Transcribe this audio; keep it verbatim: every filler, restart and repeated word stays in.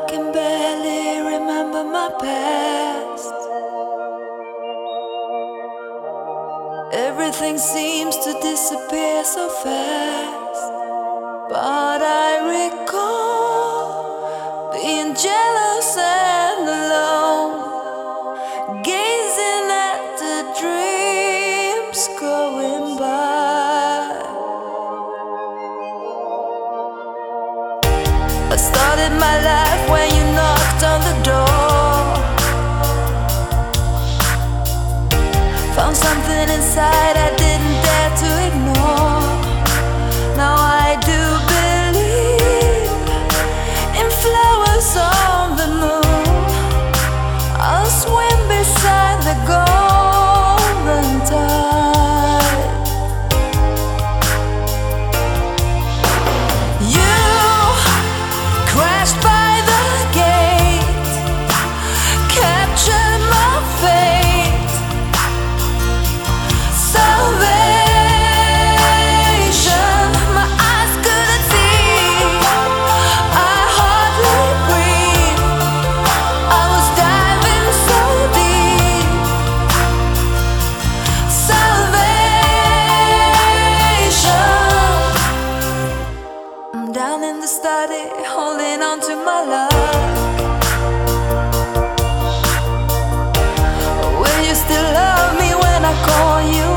can barely remember my past. Everything seems to disappear so fast. But I recall being jealous and alone, gazing at the dreams going by. I started my life when you knocked on the door. Found something inside I didn't dare to ignore. Now I do believe in flowers on the moon. I'll swim beside the golden tide. You crashed by the gate, captured my fate. Salvation, my eyes couldn't see. I hardly breathe. I was diving so deep. Salvation. I'm down in the study, holding on to my love. Will you still love me when I call you